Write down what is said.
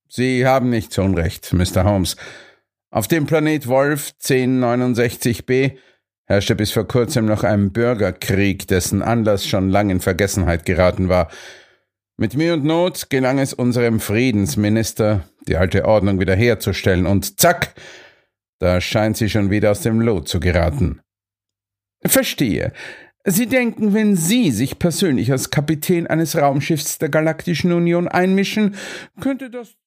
Sie haben nicht zu Unrecht, Mr. Holmes. Auf dem Planet Wolf 1069b herrschte bis vor kurzem noch ein Bürgerkrieg, dessen Anlass schon lang in Vergessenheit geraten war. Mit Mühe und Not gelang es unserem Friedensminister, die alte Ordnung wiederherzustellen, und zack, da scheint sie schon wieder aus dem Lot zu geraten. Verstehe. Sie denken, wenn Sie sich persönlich als Kapitän eines Raumschiffs der Galaktischen Union einmischen, könnte das